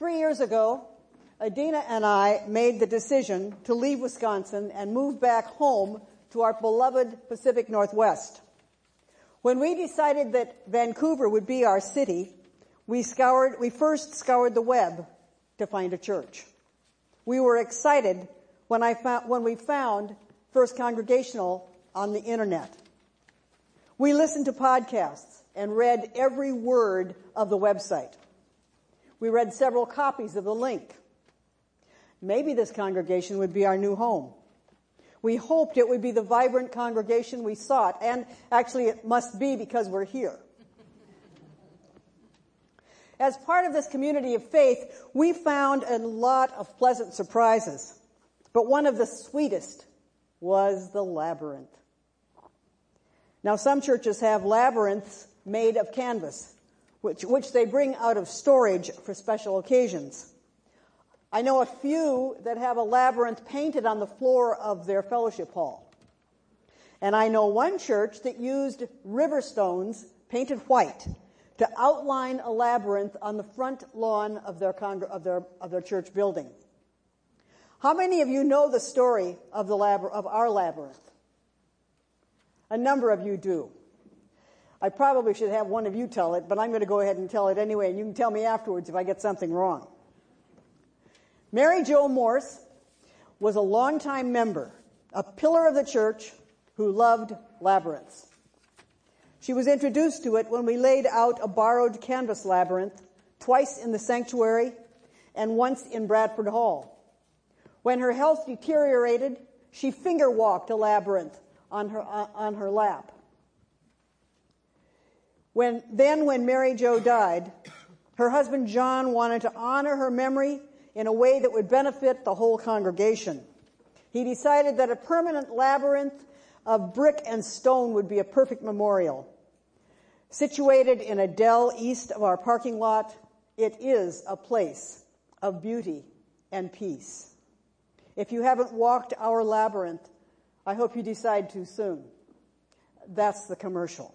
3 years ago, Adina and I made the decision to leave Wisconsin and move back home to our beloved Pacific Northwest. When we decided that Vancouver would be our city, we first scoured the web to find a church. We were excited when we found First Congregational on the internet. We listened to podcasts and read every word of the website. We read several copies of the link. Maybe this congregation would be our new home. We hoped it would be the vibrant congregation we sought, and actually it must be because we're here. As part of this community of faith, we found a lot of pleasant surprises, but one of the sweetest was the labyrinth. Now, some churches have labyrinths made of canvas, which they bring out of storage for special occasions. I know a few that have a labyrinth painted on the floor of their fellowship hall. And I know one church that used river stones painted white to outline a labyrinth on the front lawn of their church building. How many of you know the story of our labyrinth? A number of you do. I probably should have one of you tell it, but I'm going to go ahead and tell it anyway, and you can tell me afterwards if I get something wrong. Mary Jo Morse was a longtime member, a pillar of the church who loved labyrinths. She was introduced to it when we laid out a borrowed canvas labyrinth twice in the sanctuary and once in Bradford Hall. When her health deteriorated, she finger-walked a labyrinth on her lap. When Mary Jo died, her husband John wanted to honor her memory in a way that would benefit the whole congregation. He decided that a permanent labyrinth of brick and stone would be a perfect memorial. Situated in a dell east of our parking lot, it is a place of beauty and peace. If you haven't walked our labyrinth, I hope you decide to soon. That's the commercial.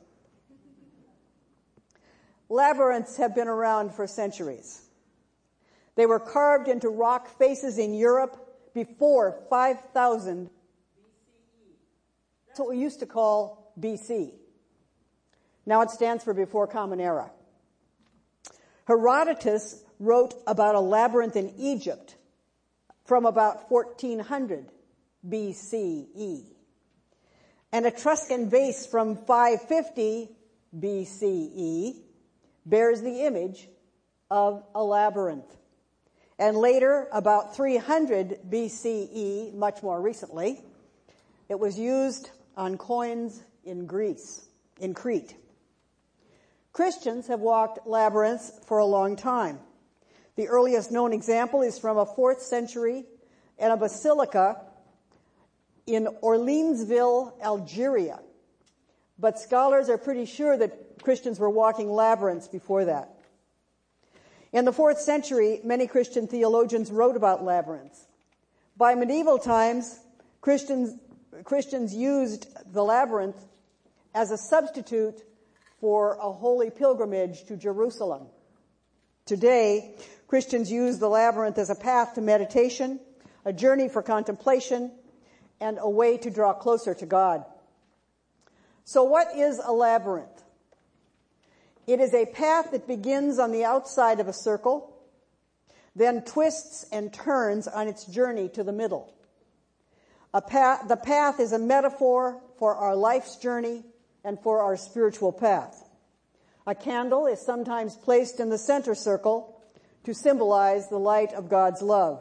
Labyrinths have been around for centuries. They were carved into rock faces in Europe before 5000 BCE. That's what we used to call BC. Now it stands for before Common Era. Herodotus wrote about a labyrinth in Egypt from about 1400 BCE. An Etruscan vase from 550 BCE bears the image of a labyrinth. And later, about 300 BCE, much more recently, it was used on coins in Crete. Christians have walked labyrinths for a long time. The earliest known example is from a 4th century in a basilica in Orleansville, Algeria. But scholars are pretty sure that Christians were walking labyrinths before that. In the 4th century, many Christian theologians wrote about labyrinths. By medieval times, Christians used the labyrinth as a substitute for a holy pilgrimage to Jerusalem. Today, Christians use the labyrinth as a path to meditation, a journey for contemplation, and a way to draw closer to God. So what is a labyrinth? It is a path that begins on the outside of a circle, then twists and turns on its journey to the middle. The path is a metaphor for our life's journey and for our spiritual path. A candle is sometimes placed in the center circle to symbolize the light of God's love.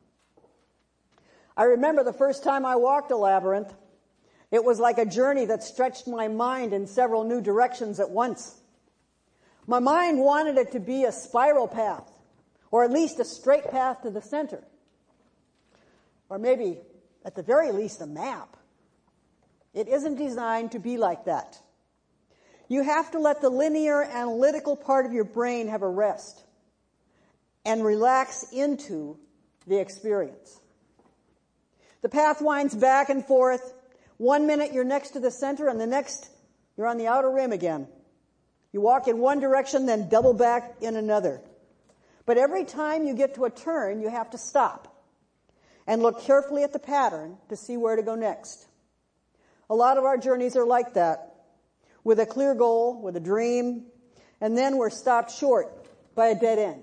I remember the first time I walked a labyrinth. It was like a journey that stretched my mind in several new directions at once. My mind wanted it to be a spiral path, or at least a straight path to the center. Or maybe, at the very least, a map. It isn't designed to be like that. You have to let the linear analytical part of your brain have a rest and relax into the experience. The path winds back and forth. 1 minute you're next to the center, and the next you're on the outer rim again. You walk in one direction, then double back in another. But every time you get to a turn, you have to stop and look carefully at the pattern to see where to go next. A lot of our journeys are like that, with a clear goal, with a dream, and then we're stopped short by a dead end.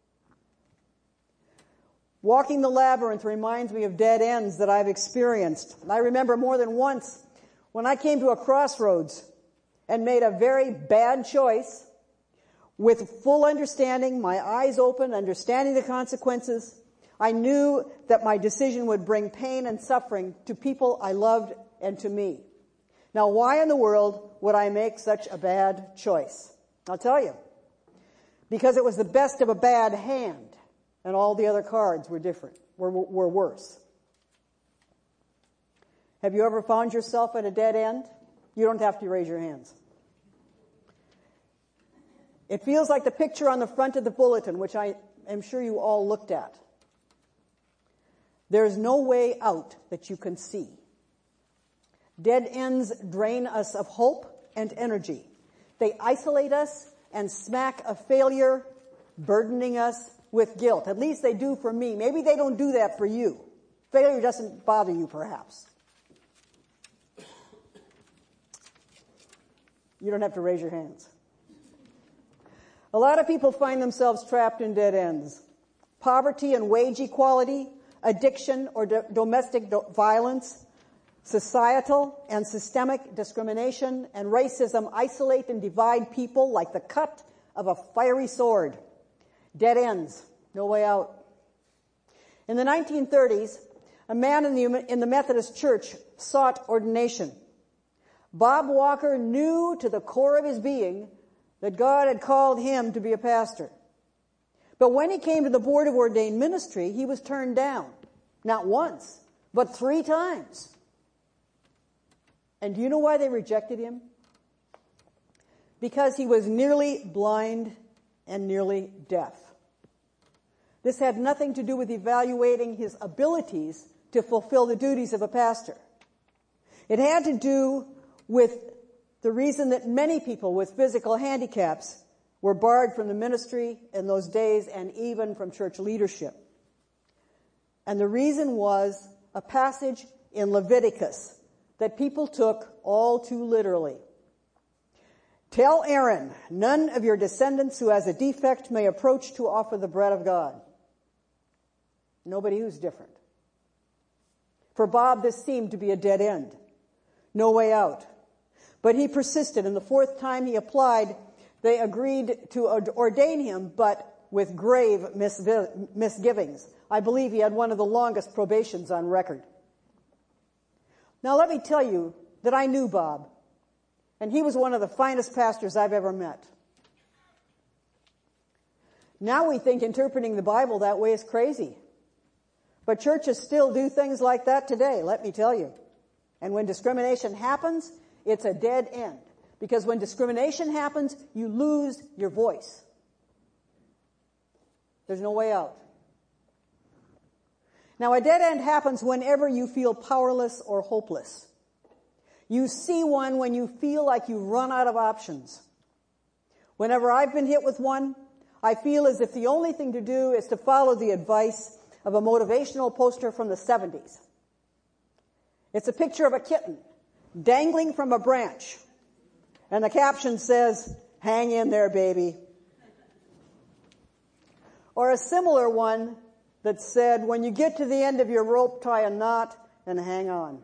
Walking the labyrinth reminds me of dead ends that I've experienced. I remember more than once when I came to a crossroads and made a very bad choice with full understanding, my eyes open, understanding the consequences. I knew that my decision would bring pain and suffering to people I loved and to me. Now, why in the world would I make such a bad choice? I'll tell you. Because it was the best of a bad hand, and all the other cards were different, were worse. Have you ever found yourself at a dead end? You don't have to raise your hands. It feels like the picture on the front of the bulletin, which I am sure you all looked at. There's no way out that you can see. Dead ends drain us of hope and energy. They isolate us and smack of failure, burdening us with guilt. At least they do for me. Maybe they don't do that for you. Failure doesn't bother you, perhaps. You don't have to raise your hands. A lot of people find themselves trapped in dead ends. Poverty and wage equality, addiction or domestic violence, societal and systemic discrimination, and racism isolate and divide people like the cut of a fiery sword. Dead ends, no way out. In the 1930s, a man in the Methodist Church sought ordination. Bob Walker knew to the core of his being that God had called him to be a pastor. But when he came to the Board of Ordained Ministry, he was turned down. Not once, but 3 times. And do you know why they rejected him? Because he was nearly blind and nearly deaf. This had nothing to do with evaluating his abilities to fulfill the duties of a pastor. It had to do with the reason that many people with physical handicaps were barred from the ministry in those days and even from church leadership. And the reason was a passage in Leviticus that people took all too literally. Tell Aaron, none of your descendants who has a defect may approach to offer the bread of God. Nobody who's different. For Bob, this seemed to be a dead end. No way out. But he persisted, and the 4th time he applied, they agreed to ordain him, but with grave misgivings. I believe he had one of the longest probations on record. Now let me tell you that I knew Bob, and he was one of the finest pastors I've ever met. Now we think interpreting the Bible that way is crazy. But churches still do things like that today, let me tell you. And when discrimination happens, it's a dead end. Because when discrimination happens, you lose your voice. There's no way out. Now, a dead end happens whenever you feel powerless or hopeless. You see one when you feel like you've run out of options. Whenever I've been hit with one, I feel as if the only thing to do is to follow the advice of a motivational poster from the 70s. It's a picture of a kitten dangling from a branch. And the caption says, "Hang in there, baby." Or a similar one that said, "When you get to the end of your rope, tie a knot and hang on."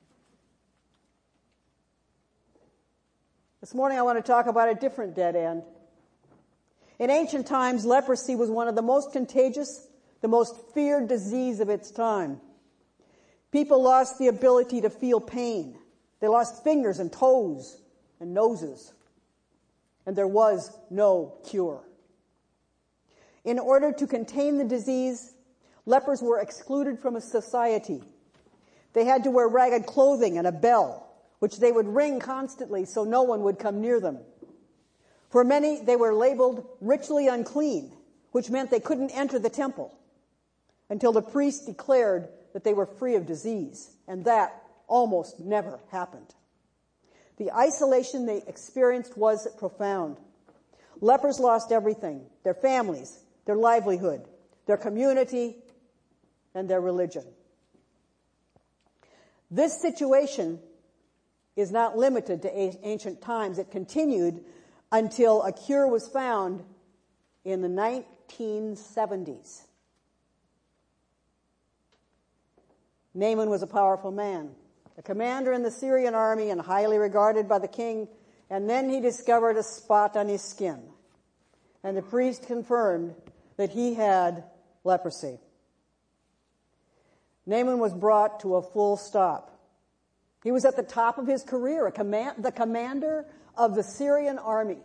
This morning I want to talk about a different dead end. In ancient times, leprosy was one of the most contagious, the most feared disease of its time. People lost the ability to feel pain. They lost fingers and toes and noses. And there was no cure. In order to contain the disease, lepers were excluded from a society. They had to wear ragged clothing and a bell, which they would ring constantly so no one would come near them. For many, they were labeled ritually unclean, which meant they couldn't enter the temple until the priest declared that they were free of disease, and that almost never happened. The isolation they experienced was profound. Lepers lost everything, their families, their livelihood, their community, and their religion. This situation is not limited to ancient times. It continued until a cure was found in the 1970s. Naaman was a powerful man, a commander in the Syrian army and highly regarded by the king, and then he discovered a spot on his skin, and the priest confirmed that he had leprosy. Naaman was brought to a full stop. He was at the top of his career, the commander of the Syrian army.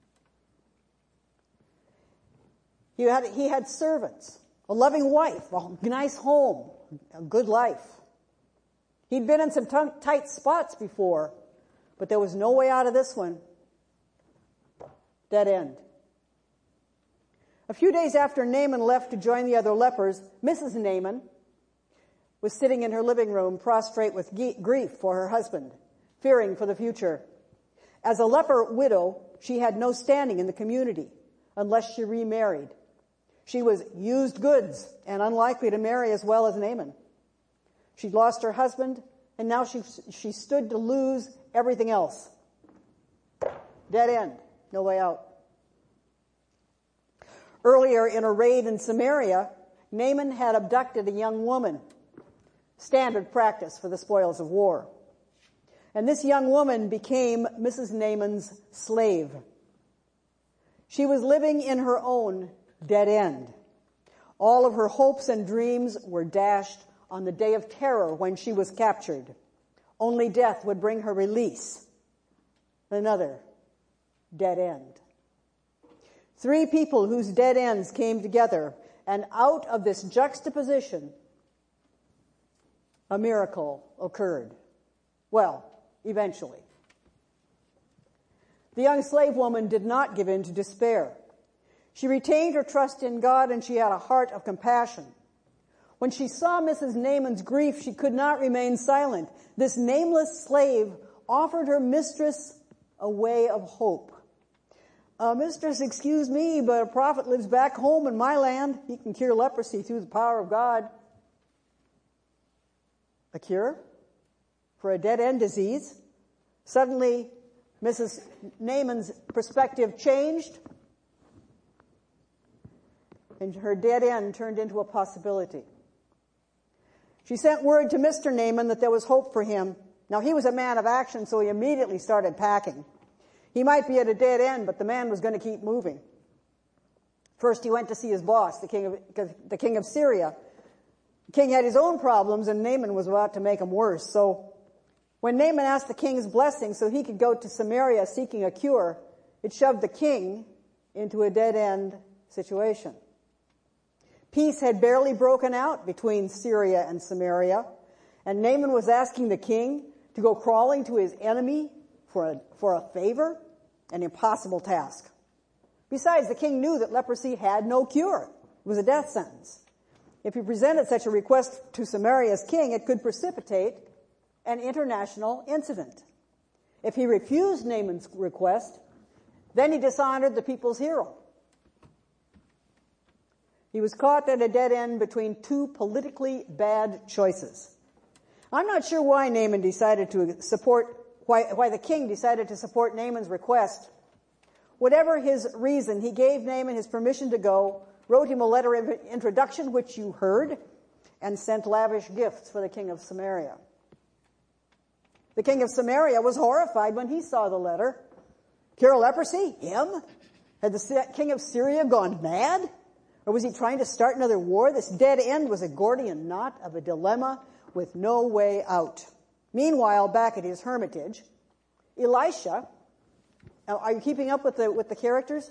He had servants, a loving wife, a nice home, a good life. He'd been in some tight spots before, but there was no way out of this one. Dead end. A few days after Naaman left to join the other lepers, Mrs. Naaman was sitting in her living room, prostrate with grief for her husband, fearing for the future. As a leper widow, she had no standing in the community unless she remarried. She was used goods and unlikely to marry as well as Naaman. She'd lost her husband, and now she stood to lose everything else. Dead end. No way out. Earlier in a raid in Samaria, Naaman had abducted a young woman. Standard practice for the spoils of war. And this young woman became Mrs. Naaman's slave. She was living in her own dead end. All of her hopes and dreams were dashed on the day of terror when she was captured. Only death would bring her release. Another dead end. 3 people whose dead ends came together, and out of this juxtaposition, a miracle occurred. Well, eventually. The young slave woman did not give in to despair. She retained her trust in God, and she had a heart of compassion. When she saw Mrs. Naaman's grief, she could not remain silent. This nameless slave offered her mistress a way of hope. Mistress, excuse me, but a prophet lives back home in my land. He can cure leprosy through the power of God. A cure for a dead-end disease? Suddenly, Mrs. Naaman's perspective changed, and her dead end turned into a possibility. She sent word to Mr. Naaman that there was hope for him. Now, he was a man of action, so he immediately started packing. He might be at a dead end, but the man was going to keep moving. First, he went to see his boss, the king of Syria. The king had his own problems, and Naaman was about to make them worse. So when Naaman asked the king's blessing so he could go to Samaria seeking a cure, it shoved the king into a dead-end situation. Peace had barely broken out between Syria and Samaria, and Naaman was asking the king to go crawling to his enemy for a favor, an impossible task. Besides, the king knew that leprosy had no cure. It was a death sentence. If he presented such a request to Samaria's king, it could precipitate an international incident. If he refused Naaman's request, then he dishonored the people's hero. He was caught at a dead end between 2 politically bad choices. I'm not sure why Naaman decided to support why the king decided to support Naaman's request. Whatever his reason, he gave Naaman his permission to go, wrote him a letter of introduction, which you heard, and sent lavish gifts for the king of Samaria. The king of Samaria was horrified when he saw the letter. Cure leprosy? Him? Had the king of Syria gone mad? Or was he trying to start another war? This dead end was a Gordian knot of a dilemma with no way out. Meanwhile, back at his hermitage, Elisha, are you keeping up with the characters?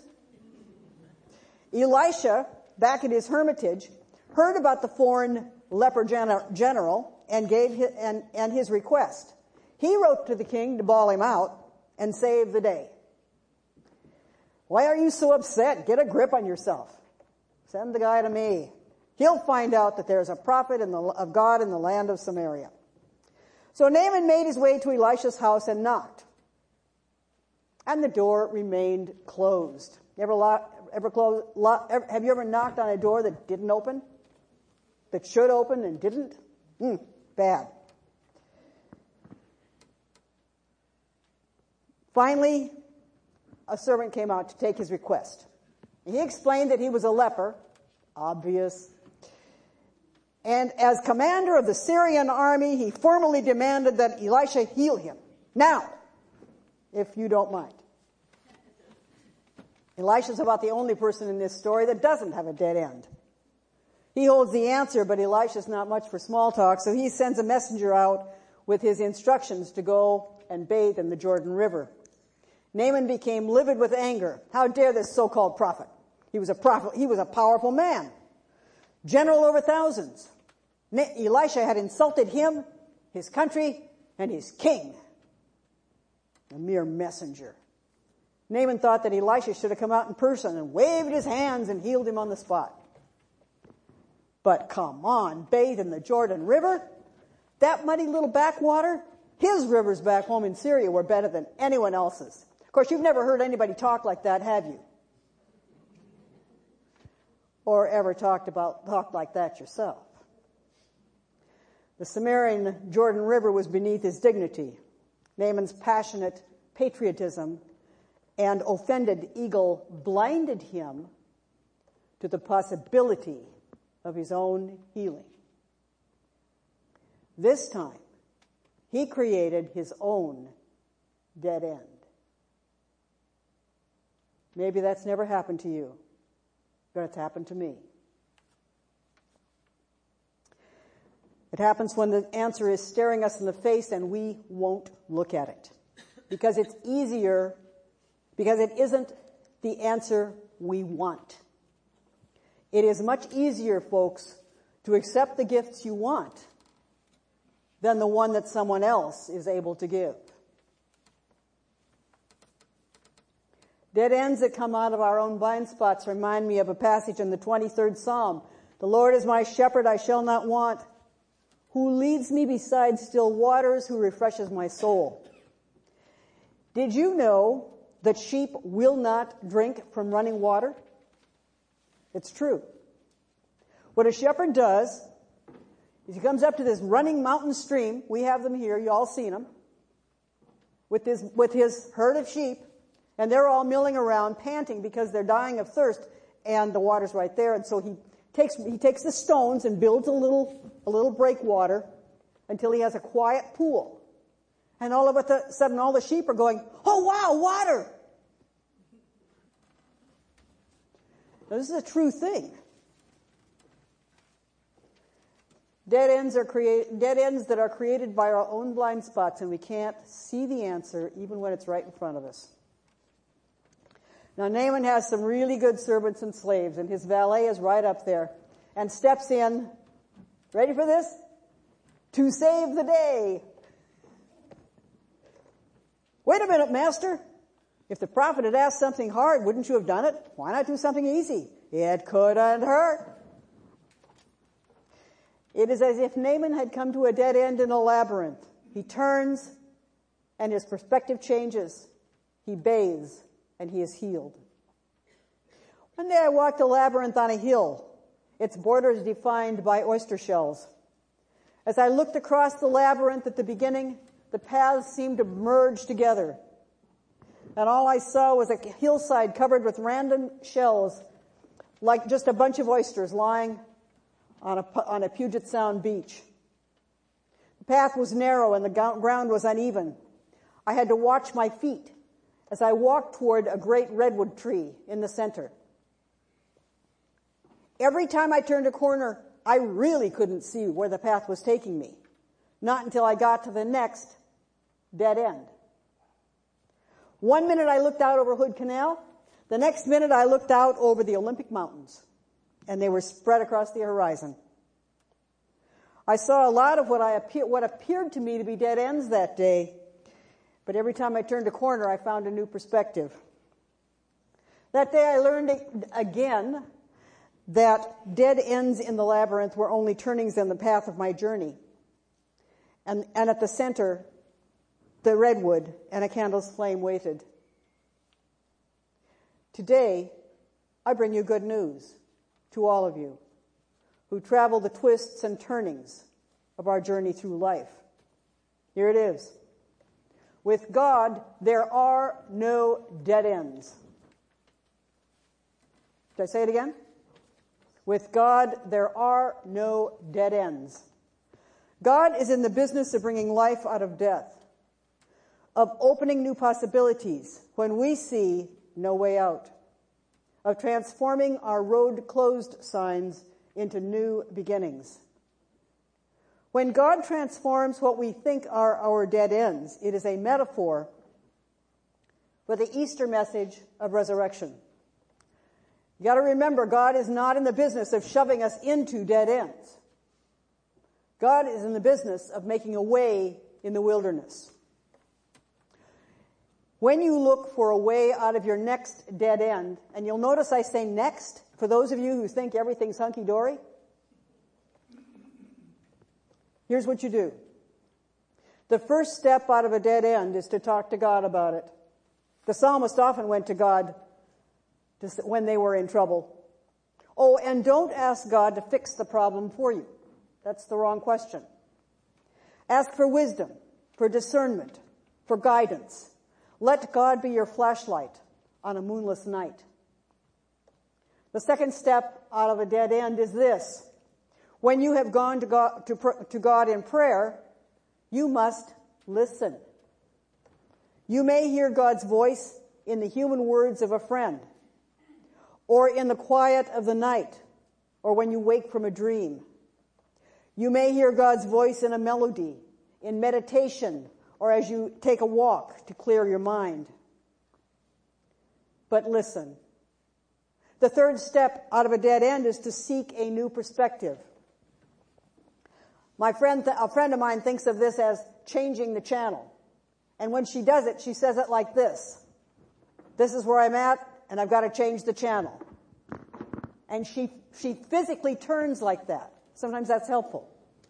Elisha, back at his hermitage, heard about the foreign leper general and gave his request. He wrote to the king to bawl him out and save the day. Why are you so upset? Get a grip on yourself. Send the guy to me. He'll find out that there's a prophet of God in the land of Samaria. So Naaman made his way to Elisha's house and knocked. And the door remained closed. You ever Have you ever knocked on a door that didn't open? That should open and didn't? Bad. Finally, a servant came out to take his request. He explained that he was a leper. Obvious. And as commander of the Syrian army, he formally demanded that Elisha heal him. Now, if you don't mind. Elisha's about the only person in this story that doesn't have a dead end. He holds the answer, but Elisha's not much for small talk, so he sends a messenger out with his instructions to go and bathe in the Jordan River. Naaman became livid with anger. How dare this so-called prophet? He was a prophet. He was a powerful man. General over thousands. Elisha had insulted him, his country, and his king. A mere messenger. Naaman thought that Elisha should have come out in person and waved his hands and healed him on the spot. But come on, bathe in the Jordan River? That muddy little backwater? His rivers back home in Syria were better than anyone else's. Of course, you've never heard anybody talk like that, have you? Or ever talked like that yourself. The Samaritan Jordan River was beneath his dignity. Naaman's passionate patriotism and offended ego blinded him to the possibility of his own healing. This time, he created his own dead end. Maybe that's never happened to you, but it's happened to me. It happens when the answer is staring us in the face and we won't look at it. Because it's easier, because it isn't the answer we want. It is much easier, folks, to accept the gifts you want than the one that someone else is able to give. Dead ends that come out of our own blind spots remind me of a passage in the 23rd Psalm. The Lord is my shepherd, I shall not want. Who leads me beside still waters, who refreshes my soul. Did you know that sheep will not drink from running water? It's true. What a shepherd does is he comes up to this running mountain stream. We have them here. You all seen them. With his herd of sheep. And they're all milling around, panting because they're dying of thirst. And the water's right there. And so he takes the stones and builds a little breakwater until he has a quiet pool. And all of a sudden all the sheep are going, oh wow, water! Now, this is a true thing. Dead ends that are created by our own blind spots, and we can't see the answer even when it's right in front of us. Now, Naaman has some really good servants and slaves, and his valet is right up there and steps in, ready for this? To save the day. Wait a minute, master. If the prophet had asked something hard, wouldn't you have done it? Why not do something easy? It couldn't hurt. It is as if Naaman had come to a dead end in a labyrinth. He turns, and his perspective changes. He bathes, and he is healed. One day I walked a labyrinth on a hill, its borders defined by oyster shells. As I looked across the labyrinth at the beginning, the paths seemed to merge together. And all I saw was a hillside covered with random shells, like just a bunch of oysters lying on a Puget Sound beach. The path was narrow and the ground was uneven. I had to watch my feet as I walked toward a great redwood tree in the center. Every time I turned a corner, I really couldn't see where the path was taking me. Not until I got to the next dead end. 1 minute I looked out over Hood Canal. The next minute I looked out over the Olympic Mountains. And they were spread across the horizon. I saw a lot of what appeared to me to be dead ends that day. But every time I turned a corner, I found a new perspective. That day I learned again that dead ends in the labyrinth were only turnings in the path of my journey. And at the center, the redwood and a candle's flame waited. Today, I bring you good news to all of you who travel the twists and turnings of our journey through life. Here it is. With God, there are no dead ends. Did I say it again? With God, there are no dead ends. God is in the business of bringing life out of death, of opening new possibilities when we see no way out, of transforming our road closed signs into new beginnings. When God transforms what we think are our dead ends, it is a metaphor for the Easter message of resurrection. You got to remember, God is not in the business of shoving us into dead ends. God is in the business of making a way in the wilderness. When you look for a way out of your next dead end, and you'll notice I say next, for those of you who think everything's hunky-dory, here's what you do. The first step out of a dead end is to talk to God about it. The psalmist often went to God when they were in trouble. Oh, and don't ask God to fix the problem for you. That's the wrong question. Ask for wisdom, for discernment, for guidance. Let God be your flashlight on a moonless night. The second step out of a dead end is this. When you have gone to God in prayer, you must listen. You may hear God's voice in the human words of a friend, or in the quiet of the night, or when you wake from a dream. You may hear God's voice in a melody, in meditation, or as you take a walk to clear your mind. But listen. The third step out of a dead end is to seek a new perspective. A friend of mine thinks of this as changing the channel. And when she does it, she says it like this. This is where I'm at, and I've got to change the channel. And she physically turns like that. Sometimes that's helpful.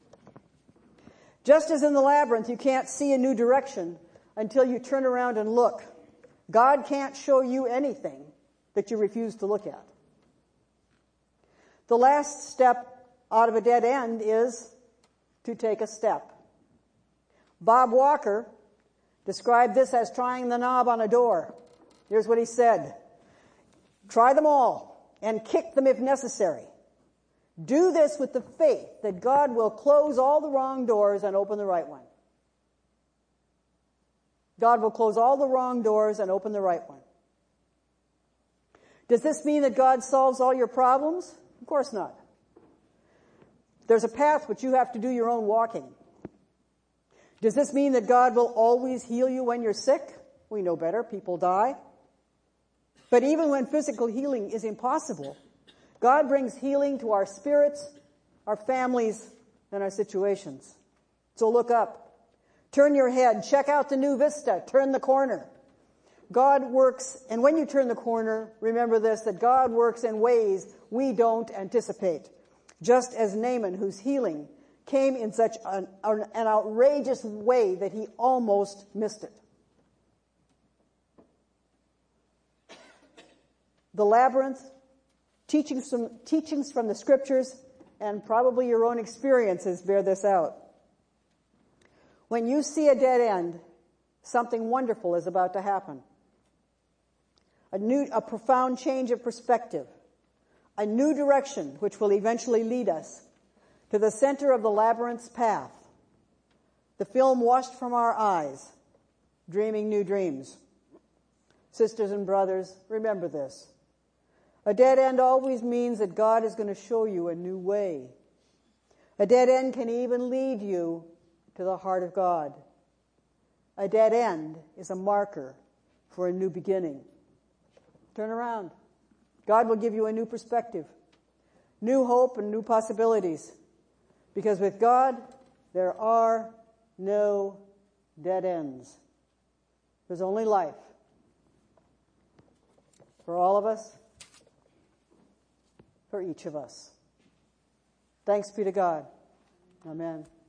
Just as in the labyrinth, you can't see a new direction until you turn around and look. God can't show you anything that you refuse to look at. The last step out of a dead end is to take a step. Bob Walker described this as trying the knob on a door. Here's what he said. Try them all and kick them if necessary. Do this with the faith that God will close all the wrong doors and open the right one. God will close all the wrong doors and open the right one. Does this mean that God solves all your problems? Of course not. There's a path which you have to do your own walking. Does this mean that God will always heal you when you're sick? We know better. People die. But even when physical healing is impossible, God brings healing to our spirits, our families, and our situations. So look up. Turn your head. Check out the new vista. Turn the corner. God works, and when you turn the corner, remember this, that God works in ways we don't anticipate. Just as Naaman, whose healing came in such an outrageous way that he almost missed it. The labyrinth, teachings from the scriptures, and probably your own experiences bear this out. When you see a dead end, something wonderful is about to happen. A profound change of perspective, a new direction which will eventually lead us to the center of the labyrinth's path, the film washed from our eyes, dreaming new dreams. Sisters and brothers, remember this. A dead end always means that God is going to show you a new way. A dead end can even lead you to the heart of God. A dead end is a marker for a new beginning. Turn around. God will give you a new perspective, new hope, and new possibilities. Because with God, there are no dead ends. There's only life. For all of us, for each of us. Thanks be to God. Amen.